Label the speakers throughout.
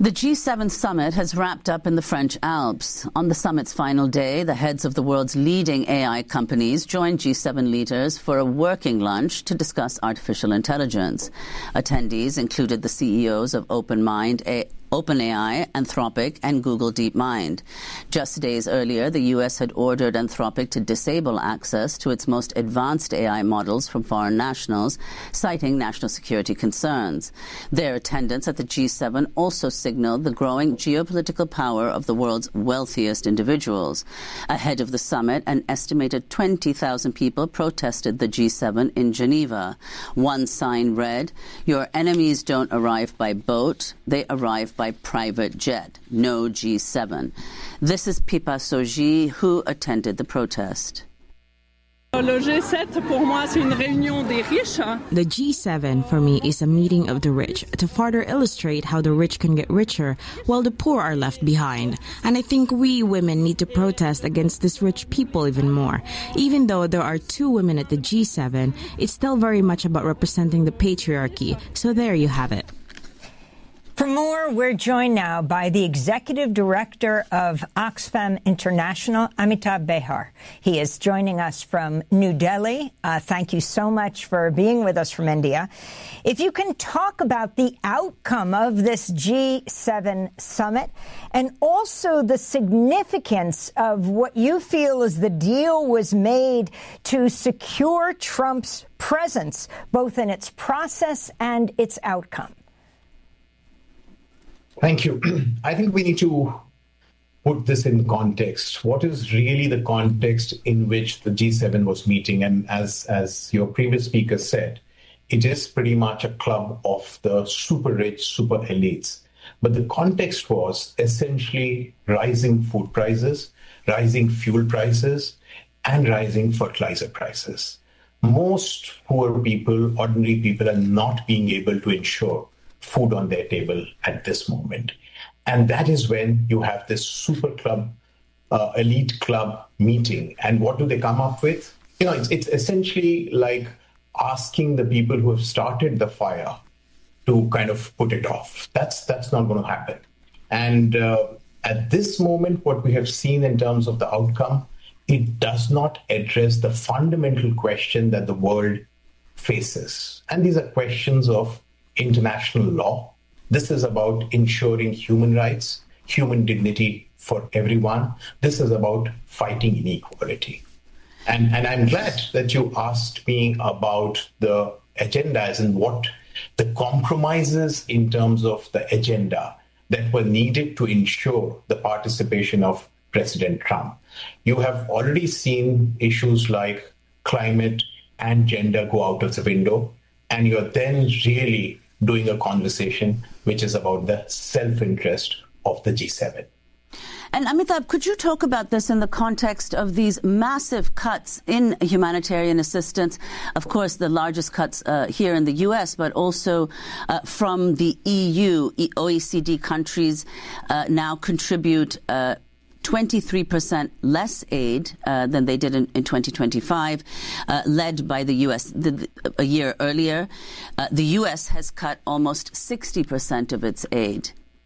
Speaker 1: The G7 summit has wrapped up in the French Alps. On the summit's final day, the heads of the world's leading AI companies joined G7 leaders for a working lunch to discuss artificial intelligence. Attendees included the CEOs of OpenAI, Anthropic, and Google DeepMind. Just days earlier, the U.S. had ordered Anthropic to disable access to its most advanced AI models from foreign nationals, citing national security concerns. Their attendance at the G7 also signaled the growing geopolitical power of the world's wealthiest individuals. Ahead of the summit, an estimated 20,000 people protested the G7 in Geneva. One sign read, "Your enemies don't arrive by boat, they arrive by private jet. No G7." This is Pipa Soji, who attended the protest.
Speaker 2: The
Speaker 3: G7 for me is a meeting of the rich to further illustrate how the rich can get richer while the poor are left behind. And I think we women need to protest against these rich people even more. Even though there are 2 women at the G7, it's still very much about representing the patriarchy. So there you have it.
Speaker 4: For more, we're joined now by the Executive Director of Oxfam International, Amitabh Behar. He is joining us from New Delhi. Thank you so much for being with us from India. If you can talk about the outcome of this G7 summit and also the significance of what you feel is the deal was made to secure Trump's presence, both in its process and its outcome.
Speaker 5: Thank you. I think we need to put this in context. What is really the context in which the G7 was meeting? And as your previous speaker said, it is pretty much a club of the super rich, super elites. But the context was essentially rising food prices, rising fuel prices, and rising fertilizer prices. Most poor people, ordinary people, are not being able to ensure food on their table at this moment. And that is when you have this super club, elite club meeting. And what do they come up with? It's essentially like asking the people who have started the fire to kind of put it off. That's not going to happen. And at this moment, what we have seen in terms of the outcome, it does not address the fundamental question that the world faces. And these are questions of international law. This is about ensuring human rights, human dignity for everyone. This is about fighting inequality. And I'm glad that you asked me about the agendas and what the compromises in terms of the agenda that were needed to ensure the participation of President Trump. You have already seen issues like climate and gender go out of the window, and you're then really doing a conversation which is about the self-interest of the G7.
Speaker 1: And Amitabh, could you talk about this in the context of these massive cuts in humanitarian assistance? Of course, the largest cuts here in the U.S., but also from the EU. OECD countries now contribute 23% less aid than they did in 2025, led by the U.S. A year earlier. The U.S. has cut almost 60% of its aid.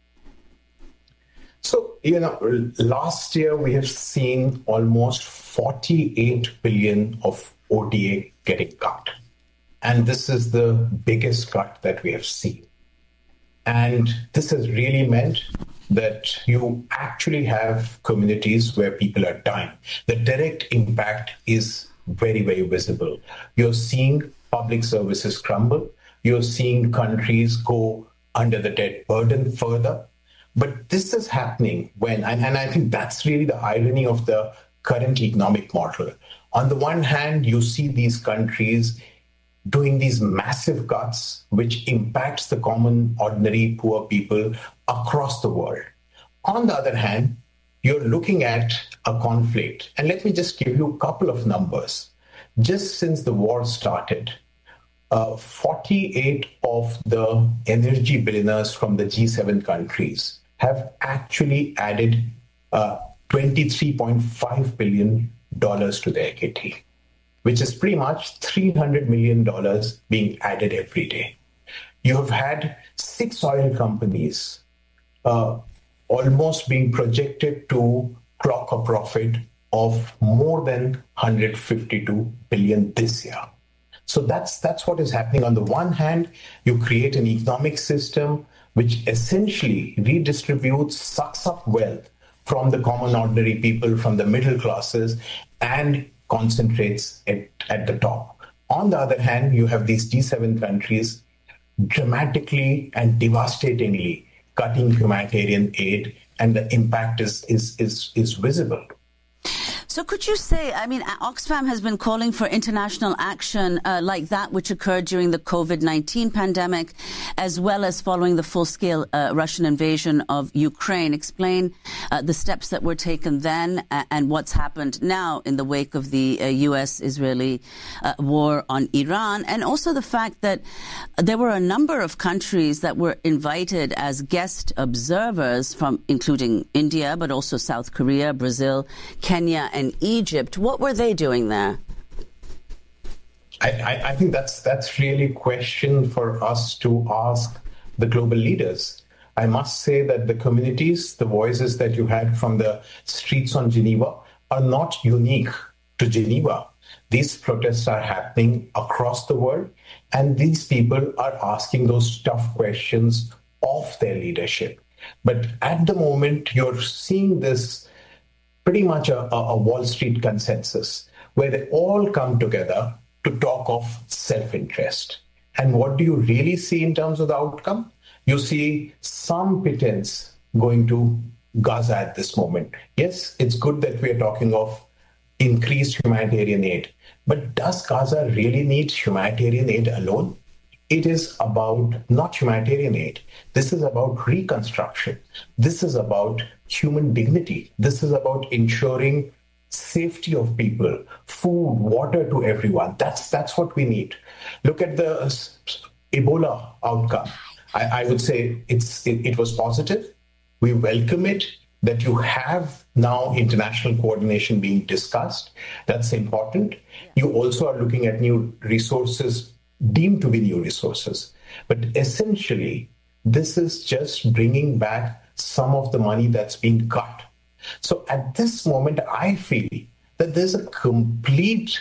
Speaker 5: So, last year we have seen almost 48 billion of ODA getting cut. And this is the biggest cut that we have seen. And this has really meant that you actually have communities where people are dying. The direct impact is very, very visible. You're seeing public services crumble. You're seeing countries go under the debt burden further. But this is happening when, and I think that's really the irony of the current economic model. On the one hand, you see these countries doing these massive cuts, which impacts the common, ordinary, poor people across the world. On the other hand, you're looking at a conflict. And let me just give you a couple of numbers. Just since the war started, 48 of the energy billionaires from the G7 countries have actually added $23.5 billion to their kitty, which is pretty much $300 million being added every day. You have had 6 oil companies almost being projected to clock a profit of more than 152 billion this year. So that's what is happening. On the one hand, you create an economic system which essentially redistributes, sucks up wealth from the common ordinary people, from the middle classes, and concentrates it at the top. On the other hand, you have these G7 countries dramatically and devastatingly cutting humanitarian aid, and the impact is visible.
Speaker 1: So could you say, I mean, Oxfam has been calling for international action like that which occurred during the COVID-19 pandemic, as well as following the full-scale Russian invasion of Ukraine. Explain the steps that were taken then and what's happened now in the wake of the U.S.-Israeli war on Iran, and also the fact that there were a number of countries that were invited as guest observers, from including India, but also South Korea, Brazil, Kenya, and Egypt. What were they doing there?
Speaker 5: I think that's really a question for us to ask the global leaders. I must say that the communities, the voices that you had from the streets on Geneva are not unique to Geneva. These protests are happening across the world, and these people are asking those tough questions of their leadership. But at the moment, you're seeing this pretty much a Wall Street consensus, where they all come together to talk of self-interest. And what do you really see in terms of the outcome? You see some pittance going to Gaza at this moment. Yes, it's good that we are talking of increased humanitarian aid, but does Gaza really need humanitarian aid alone? It is about not humanitarian aid. This is about reconstruction. This is about human dignity. This is about ensuring safety of people, food, water to everyone. That's what we need. Look at the Ebola outcome. I would say it was positive. We welcome it, that you have now international coordination being discussed. That's important. You also are looking at new resources, deemed to be new resources. But essentially, this is just bringing back some of the money that's been cut. So at this moment, I feel that there's a complete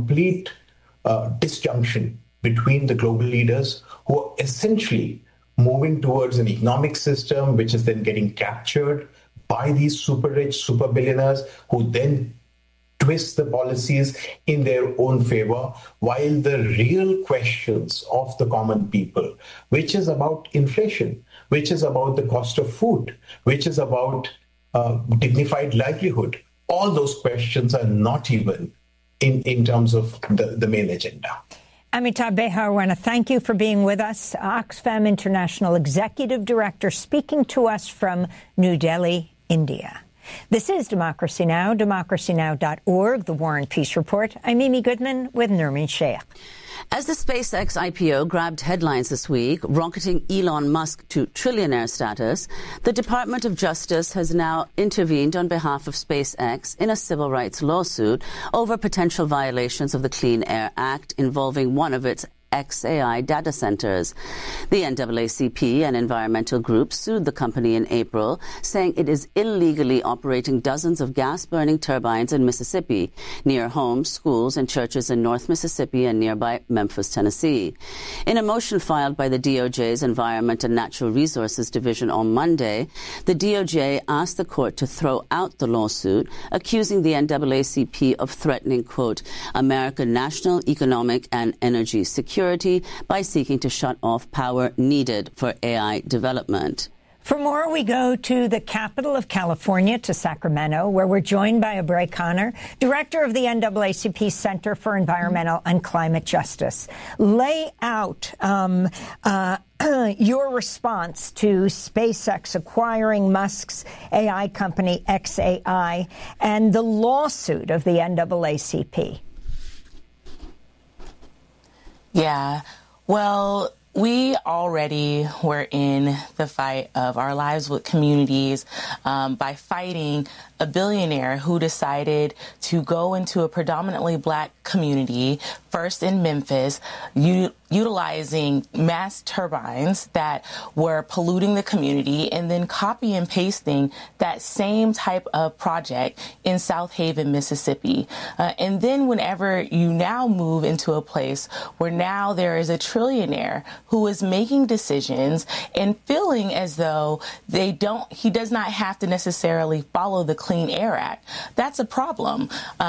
Speaker 5: disjunction between the global leaders who are essentially moving towards an economic system which is then getting captured by these super rich, super billionaires who then twist the policies in their own favor, while the real questions of the common people, which is about inflation, which is about the cost of food, which is about dignified livelihood, all those questions are not even in terms of the main agenda.
Speaker 4: Amitabh Behar, I want to thank you for being with us. Oxfam International Executive Director, speaking to us from New Delhi, India. This is Democracy Now!, democracynow.org, The War and Peace Report. I'm Amy Goodman with Nurmin Sheikh.
Speaker 1: As the SpaceX IPO grabbed headlines this week, rocketing Elon Musk to trillionaire status, the Department of Justice has now intervened on behalf of SpaceX in a civil rights lawsuit over potential violations of the Clean Air Act involving one of its XAI data centers. The NAACP and environmental groups sued the company in April, saying it is illegally operating dozens of gas-burning turbines in Mississippi, near homes, schools, and churches in North Mississippi and nearby Memphis, Tennessee. In a motion filed by the DOJ's Environment and Natural Resources Division on Monday, the DOJ asked the court to throw out the lawsuit, accusing the NAACP of threatening, quote, American national, economic, and energy security by seeking to shut off power needed for AI development.
Speaker 4: For more, we go to the capital of California, to Sacramento, where we're joined by Abray Conner, director of the NAACP Center for Environmental and Climate Justice. Lay out your response to SpaceX acquiring Musk's AI company XAI and the lawsuit of the NAACP.
Speaker 2: Yeah, well, we already were in the fight of our lives with communities by fighting a billionaire who decided to go into a predominantly black community first in Memphis, utilizing mass turbines that were polluting the community, and then copy and pasting that same type of project in South Haven, Mississippi. And then whenever you now move into a place where now there is a trillionaire who is making decisions and feeling as though he does not have to necessarily follow the Clean Air Act, that's a problem.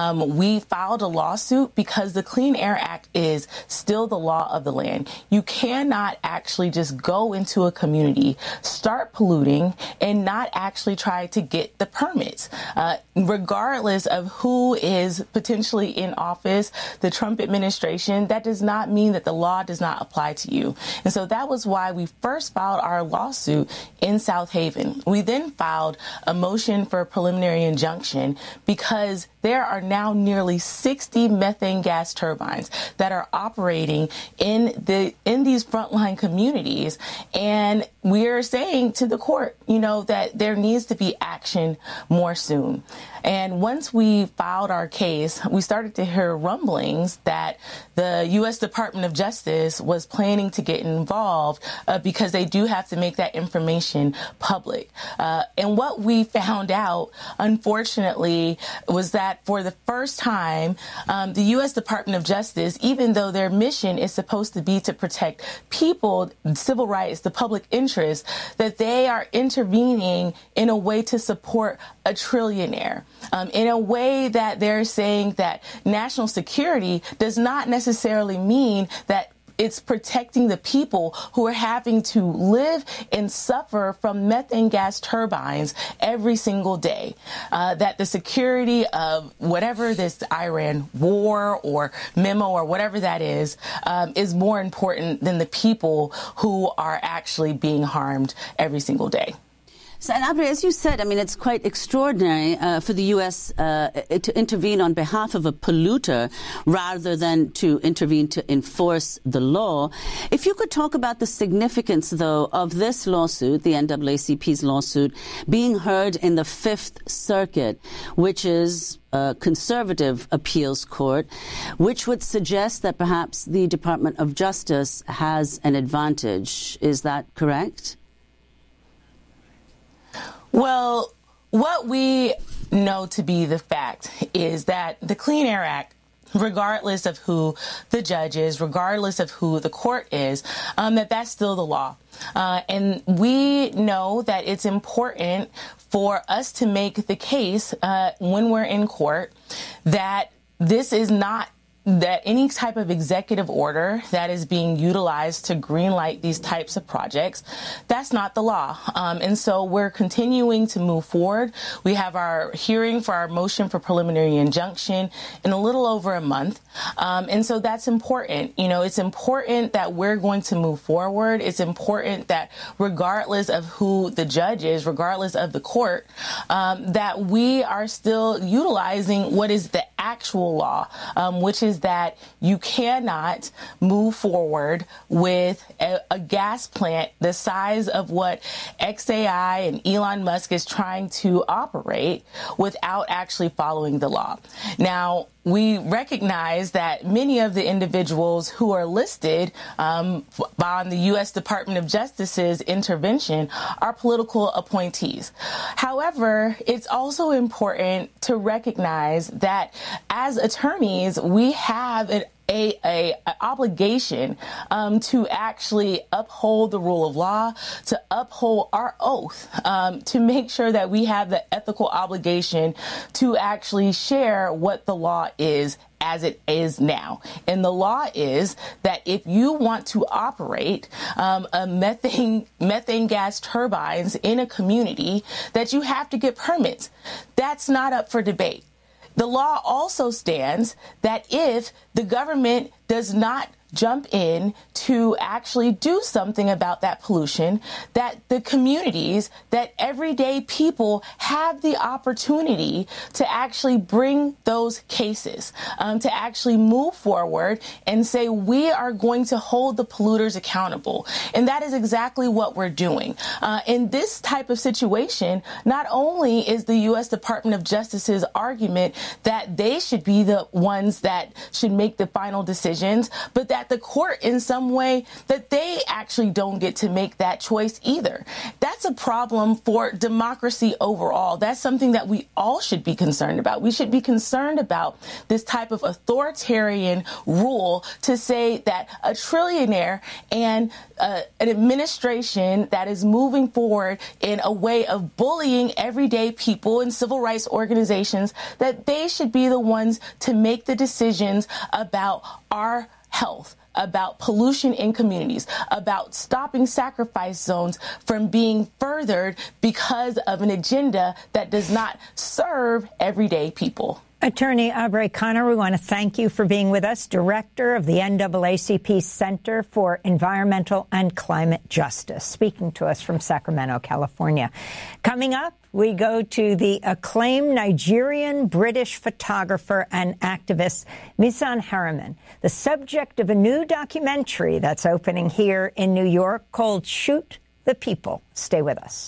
Speaker 2: We filed a lawsuit because the Clean Air Act is still the law of the land. You cannot actually just go into a community, start polluting, and not actually try to get the permits. Regardless of who is potentially in office, the Trump administration, that does not mean that the law does not apply to you. And so that was why we first filed our lawsuit in South Haven. We then filed a motion for a preliminary injunction because there are now nearly 60 methane gas turbines that are operating in these frontline communities. And we're saying to the court, that there needs to be action more soon. And once we filed our case, we started to hear rumblings that the U.S. Department of Justice was planning to get involved because they do have to make that information public. And what we found out, unfortunately, was that for the first time, the U.S. Department of Justice, even though their mission is supposed to be to protect people, civil rights, the public interest, that they are intervening in a way to support a trillionaire. In a way that they're saying that national security does not necessarily mean that it's protecting the people who are having to live and suffer from methane gas turbines every single day. That the security of whatever this Iran war or memo or whatever that is more important than the people who are actually being harmed every single day.
Speaker 1: So, and Aubrey, as you said, it's quite extraordinary for the U.S. To intervene on behalf of a polluter rather than to intervene to enforce the law. If you could talk about the significance, though, of this lawsuit, the NAACP's lawsuit, being heard in the Fifth Circuit, which is a conservative appeals court, which would suggest that perhaps the Department of Justice has an advantage. Is that correct?
Speaker 2: Well, what we know to be the fact is that the Clean Air Act, regardless of who the judge is, regardless of who the court is, that's still the law. And we know that it's important for us to make the case when we're in court that this is not that any type of executive order that is being utilized to greenlight these types of projects, that's not the law. And so we're continuing to move forward. We have our hearing for our motion for preliminary injunction in a little over a month. And so that's important. It's important that we're going to move forward. It's important that regardless of who the judge is, regardless of the court, that we are still utilizing what is the actual law, which is that you cannot move forward with a gas plant the size of what XAI and Elon Musk is trying to operate without actually following the law. Now, we recognize that many of the individuals who are listed on the U.S. Department of Justice's intervention are political appointees. However, it's also important to recognize that as attorneys, we have an obligation to actually uphold the rule of law, to uphold our oath, to make sure that we have the ethical obligation to actually share what the law is as it is now. And the law is that if you want to operate a methane gas turbines in a community, that you have to get permits. That's not up for debate. The law also stands that if the government does not jump in to actually do something about that pollution, that the communities, that everyday people have the opportunity to actually bring those cases, to actually move forward and say, we are going to hold the polluters accountable. And that is exactly what we're doing. In this type of situation, not only is the U.S. Department of Justice's argument that they should be the ones that should make the final decisions, but that the court in some way that they actually don't get to make that choice either. That's a problem for democracy overall. That's something that we all should be concerned about. We should be concerned about this type of authoritarian rule to say that a trillionaire and an administration that is moving forward in a way of bullying everyday people and civil rights organizations, that they should be the ones to make the decisions about our health, about pollution in communities, about stopping sacrifice zones from being furthered because of an agenda that does not serve everyday people.
Speaker 4: Attorney Aubrey Connor, we want to thank you for being with us, Director of the NAACP Center for Environmental and Climate Justice, speaking to us from Sacramento, California. Coming up, we go to the acclaimed Nigerian-British photographer and activist Misan Harriman, the subject of a new documentary that's opening here in New York called Shoot the People. Stay with us.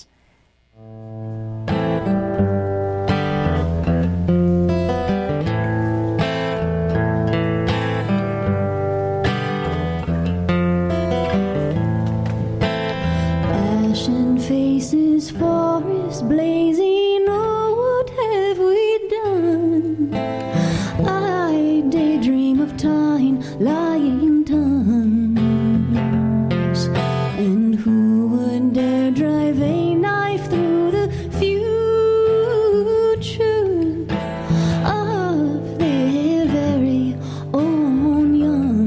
Speaker 6: Faces, forest blazing, oh, what have we done? I daydream of time lying tons, and who would dare drive a knife through the future of their very own young?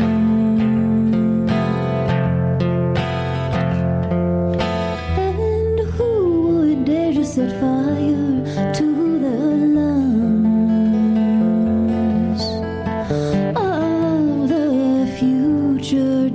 Speaker 6: Set fire to the lungs of the future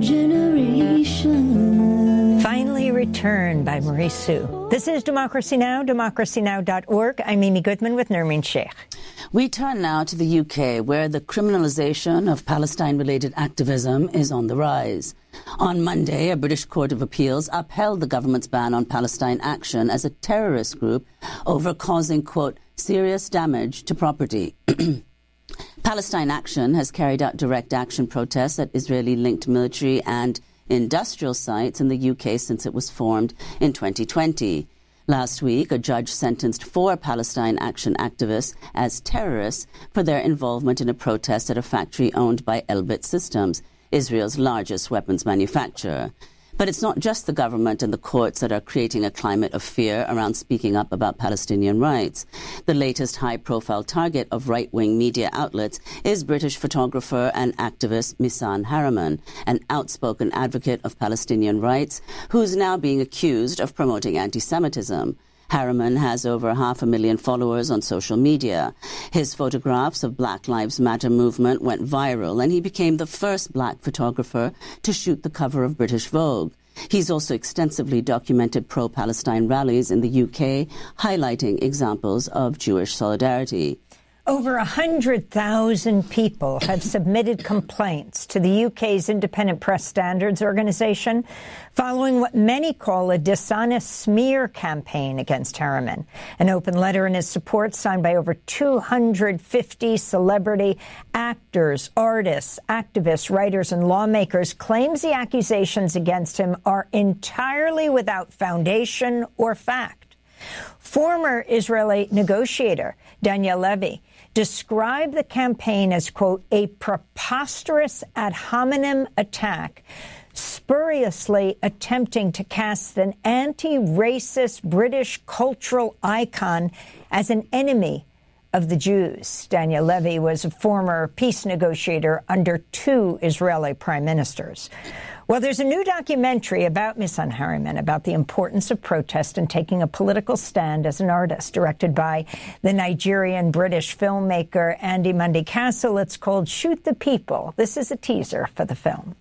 Speaker 6: generation.
Speaker 4: Finally Returned by Marie Sue. This is Democracy Now!, democracynow.org. I'm Amy Goodman with Nermeen Sheikh.
Speaker 1: We turn now to the UK, where the criminalization of Palestine-related activism is on the rise. On Monday, a British Court of Appeals upheld the government's ban on Palestine Action as a terrorist group over causing, quote, serious damage to property. Palestine Action has carried out direct action protests at Israeli-linked military and industrial sites in the UK since it was formed in 2020. Last week, a judge sentenced 4 Palestine Action activists as terrorists for their involvement in a protest at a factory owned by Elbit Systems, Israel's largest weapons manufacturer. But it's not just the government and the courts that are creating a climate of fear around speaking up about Palestinian rights. The latest high-profile target of right-wing media outlets is British photographer and activist Misan Harriman, an outspoken advocate of Palestinian rights who is now being accused of promoting anti-Semitism. Harriman has over 500,000 followers on social media. His photographs of Black Lives Matter movement went viral, and he became the first black photographer to shoot the cover of British Vogue. He's also extensively documented pro-Palestine rallies in the UK, highlighting examples of Jewish solidarity.
Speaker 4: Over 100,000 people have submitted complaints to the UK's Independent Press Standards Organisation following what many call a dishonest smear campaign against Harriman. An open letter in his support signed by over 250 celebrity actors, artists, activists, writers, and lawmakers claims the accusations against him are entirely without foundation or fact. Former Israeli negotiator Daniel Levy described the campaign as, quote, a preposterous ad hominem attack, spuriously attempting to cast an anti-racist British cultural icon as an enemy of the Jews. Daniel Levy was a former peace negotiator under 2 Israeli prime ministers. Well, there's a new documentary about Misan Harriman, about the importance of protest and taking a political stand as an artist, directed by the Nigerian-British filmmaker Andy Mundy Castle. It's called Shoot the People. This is a teaser for the film.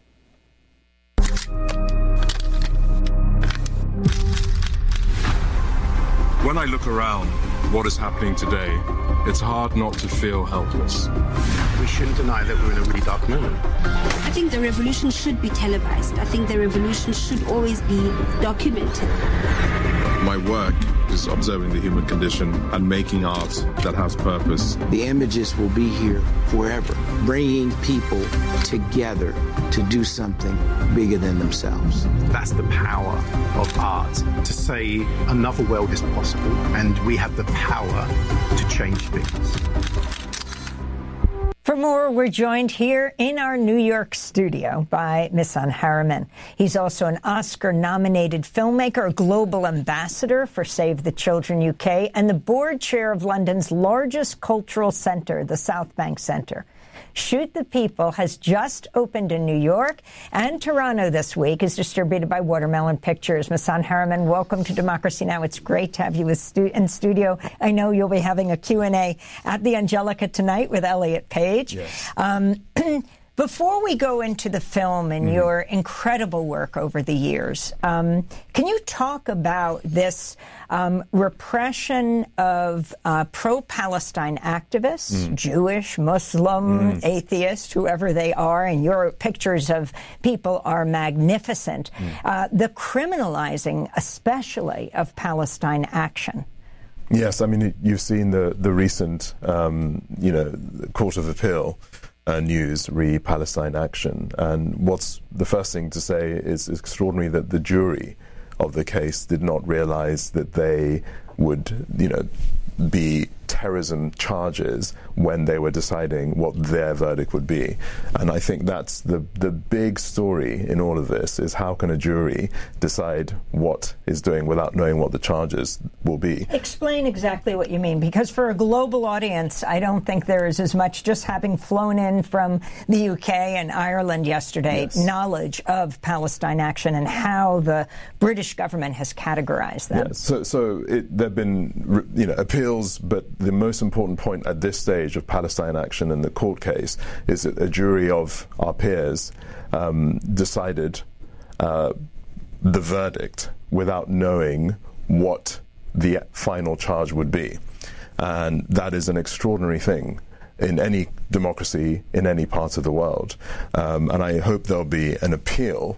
Speaker 7: When I look around what is happening today, it's hard not to feel helpless.
Speaker 8: We shouldn't deny that we're in a really dark moment.
Speaker 9: I think the revolution should be televised. I think the revolution should always be documented.
Speaker 7: My work is observing the human condition and making art that has purpose.
Speaker 10: The images will be here forever, bringing people together to do something bigger than themselves.
Speaker 8: That's the power of art, to say another world is possible, and we have the power to change things.
Speaker 4: For more, we're joined here in our New York studio by Misan Harriman. He's also an Oscar-nominated filmmaker, a global ambassador for Save the Children UK, and the board chair of London's largest cultural centre, the South Bank Centre. Shoot the People has just opened in New York, and Toronto this week is distributed by Watermelon Pictures. Misan Harriman, welcome to Democracy Now! It's great to have you in studio. I know you'll be having a Q&A at the Angelica tonight with Elliot Page. Yes. Before we go into the film and your incredible work over the years, can you talk about this repression of pro-Palestine activists, Jewish, Muslim, atheist, whoever they are, and your pictures of people are magnificent, the criminalizing especially of Palestine action?
Speaker 11: Yes, I mean, you've seen the recent, Court of Appeal news, re Palestine action. And what's the first thing to say is extraordinary that the jury of the case did not realize that they would, be terrorism charges when they were deciding what their verdict would be. And I think that's the big story in all of this, is how can a jury decide what is doing without knowing what the charges will be.
Speaker 4: Explain exactly what you mean, because for a global audience, I don't think there is as much, just having flown in from the UK and Ireland yesterday, knowledge of Palestine action and how the British government has categorized them.
Speaker 11: Yes. So there have been appeals, but the most important point at this stage of Palestine action in the court case is that a jury of our peers decided the verdict without knowing what the final charge would be. And that is an extraordinary thing in any democracy in any part of the world. And I hope there'll be an appeal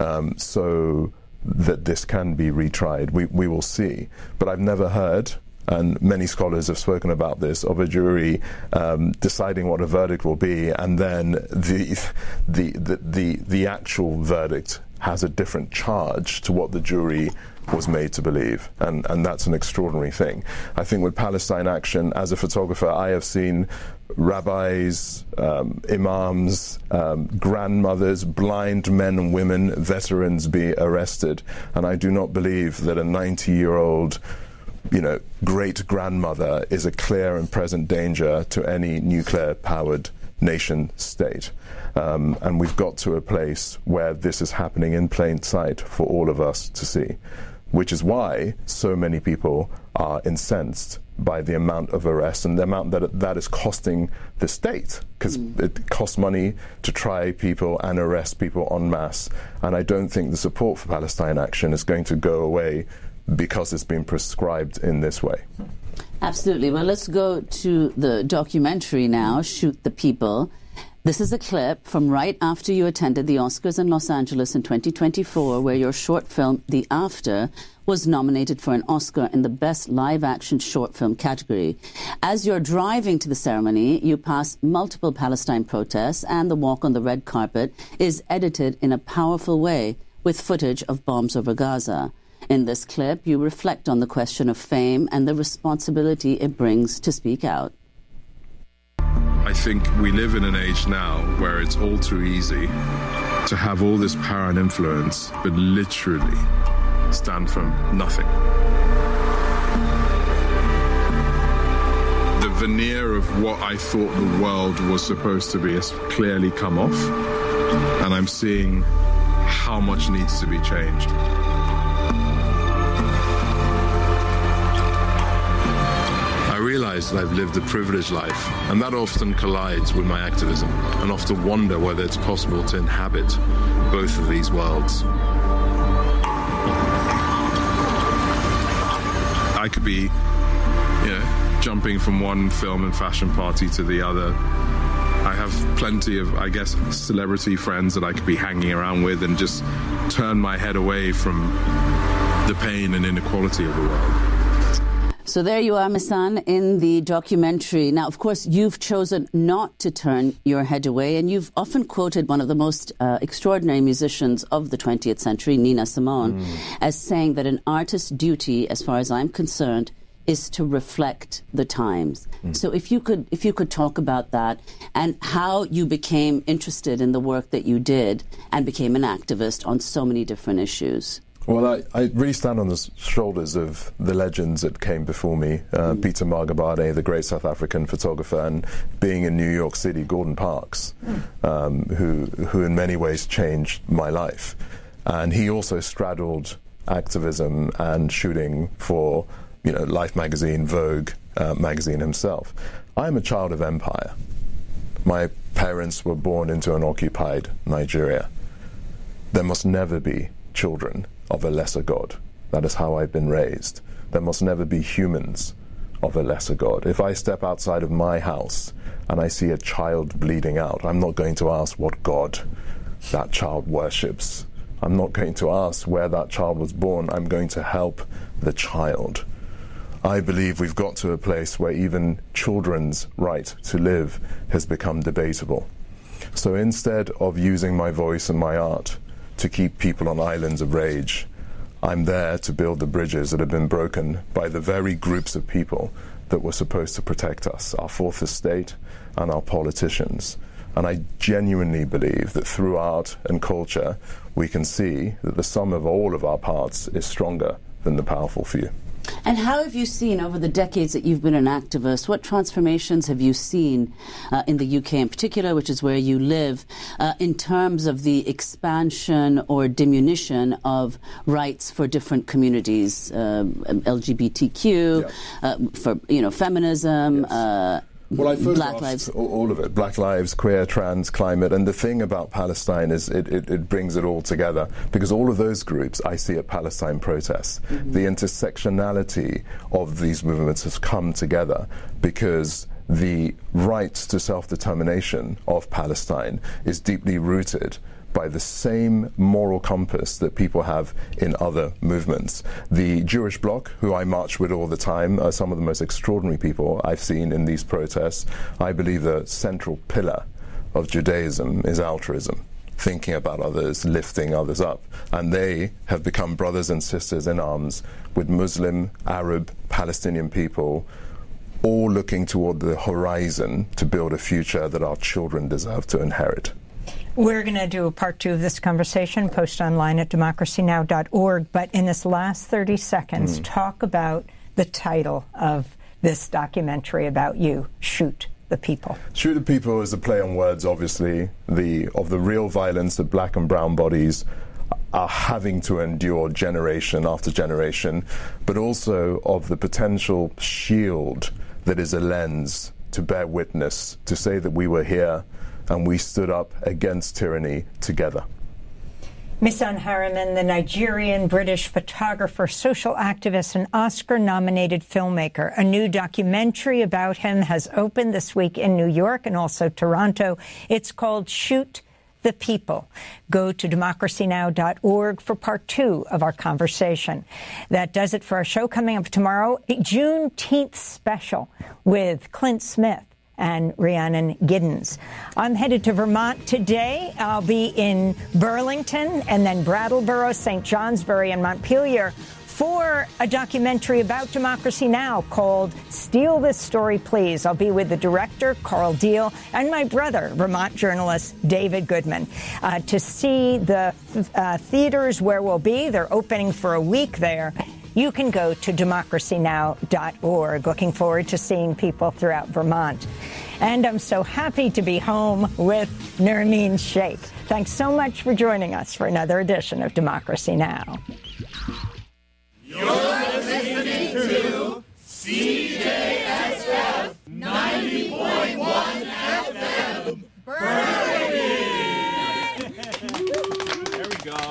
Speaker 11: so that this can be retried. We will see. But I've never heard, and many scholars have spoken about this, of a jury deciding what a verdict will be, and then the actual verdict has a different charge to what the jury was made to believe, and that's an extraordinary thing. I think with Palestine action, as a photographer, I have seen rabbis, imams, grandmothers, blind men and women, veterans be arrested, and I do not believe that a 90-year-old great-grandmother is a clear and present danger to any nuclear-powered nation-state. And we've got to a place where this is happening in plain sight for all of us to see, which is why so many people are incensed by the amount of arrests and the amount that is costing the state, because it costs money to try people and arrest people en masse. And I don't think the support for Palestine action is going to go away because it's been prescribed in this way.
Speaker 1: Absolutely. Well, let's go to the documentary now, Shoot the People. This is a clip from right after you attended the Oscars in Los Angeles in 2024, where your short film, The After, was nominated for an Oscar in the Best Live-Action Short Film category. As you're driving to the ceremony, you pass multiple Palestine protests, and the walk on the red carpet is edited in a powerful way with footage of bombs over Gaza. In this clip, you reflect on the question of fame and the responsibility it brings to speak out.
Speaker 7: I think we live in an age now where it's all too easy to have all this power and influence, but literally stand for nothing. The veneer of what I thought the world was supposed to be has clearly come off, and I'm seeing how much needs to be changed. I realize that I've lived a privileged life, and that often collides with my activism, and often wonder whether it's possible to inhabit both of these worlds. I could be, jumping from one film and fashion party to the other. I have plenty of, celebrity friends that I could be hanging around with and just turn my head away from the pain and inequality of the world.
Speaker 1: So there you are, Missan, in the documentary. Now, of course, you've chosen not to turn your head away, and you've often quoted one of the most extraordinary musicians of the 20th century, Nina Simone, as saying that an artist's duty, as far as I'm concerned, is to reflect the times. So if you could talk about that and how you became interested in the work that you did and became an activist on so many different issues.
Speaker 11: Well, I really stand on the shoulders of the legends that came before me. Peter Margabade, the great South African photographer, and being in New York City, Gordon Parks, who in many ways changed my life. And he also straddled activism and shooting for, Life magazine, Vogue magazine himself. I'm a child of empire. My parents were born into an occupied Nigeria. There must never be children of a lesser God. That is how I've been raised. There must never be humans of a lesser God. If I step outside of my house and I see a child bleeding out, I'm not going to ask what God that child worships. I'm not going to ask where that child was born. I'm going to help the child. I believe we've got to a place where even children's right to live has become debatable. So instead of using my voice and my art to keep people on islands of rage, I'm there to build the bridges that have been broken by the very groups of people that were supposed to protect us, our fourth estate and our politicians. And I genuinely believe that through art and culture, we can see that the sum of all of our parts is stronger than the powerful few.
Speaker 1: And how have you seen, over the decades that you've been an activist, what transformations have you seen in the UK in particular, which is where you live, in terms of the expansion or diminution of rights for different communities, LGBTQ, for feminism,
Speaker 11: Well, I
Speaker 1: Black Lives.
Speaker 11: All of it. Black lives, queer, trans, climate. And the thing about Palestine is it brings it all together, because all of those groups I see at Palestine protests. The intersectionality of these movements has come together because the right to self-determination of Palestine is deeply rooted by the same moral compass that people have in other movements. The Jewish Bloc, who I march with all the time, are some of the most extraordinary people I've seen in these protests. I believe the central pillar of Judaism is altruism, thinking about others, lifting others up. And they have become brothers and sisters in arms with Muslim, Arab, Palestinian people, all looking toward the horizon to build a future that our children deserve to inherit.
Speaker 4: We're going to do a part 2 of this conversation, post online at democracynow.org. But in this last 30 seconds, talk about the title of this documentary about you, Shoot the People.
Speaker 11: Shoot the People is a play on words, obviously, of the real violence that black and brown bodies are having to endure generation after generation, but also of the potential shield that is a lens to bear witness, to say that we were here and we stood up against tyranny together.
Speaker 4: Missan Harriman, the Nigerian-British photographer, social activist, and Oscar-nominated filmmaker. A new documentary about him has opened this week in New York and also Toronto. It's called Shoot the People. Go to democracynow.org for part 2 of our conversation. That does it for our show. Coming up tomorrow, a Juneteenth special with Clint Smith and Rhiannon Giddens. I'm headed to Vermont today. I'll be in Burlington and then Brattleboro, St. Johnsbury, and Montpelier for a documentary about Democracy Now! Called Steal This Story, Please. I'll be with the director, Carl Deal, and my brother, Vermont journalist David Goodman, to see the theaters where we'll be. They're opening for a week there. You can go to democracynow.org. Looking forward to seeing people throughout Vermont. And I'm so happy to be home with Nermeen Sheikh. Thanks so much for joining us for another edition of Democracy Now!
Speaker 12: You're listening to CJSF 90.1 FM, Berkeley.
Speaker 13: There we go.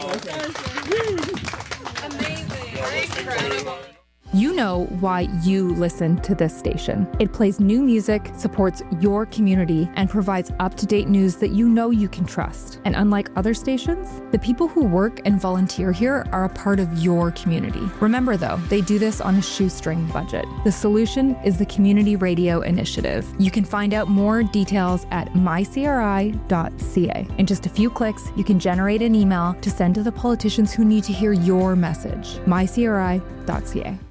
Speaker 12: Amazing. Incredible.
Speaker 14: You know why you listen to this station. It plays new music, supports your community, and provides up-to-date news that you know you can trust. And unlike other stations, the people who work and volunteer here are a part of your community. Remember though, they do this on a shoestring budget. The solution is the Community Radio Initiative. You can find out more details at mycri.ca. In just a few clicks, you can generate an email to send to the politicians who need to hear your message. mycri.ca.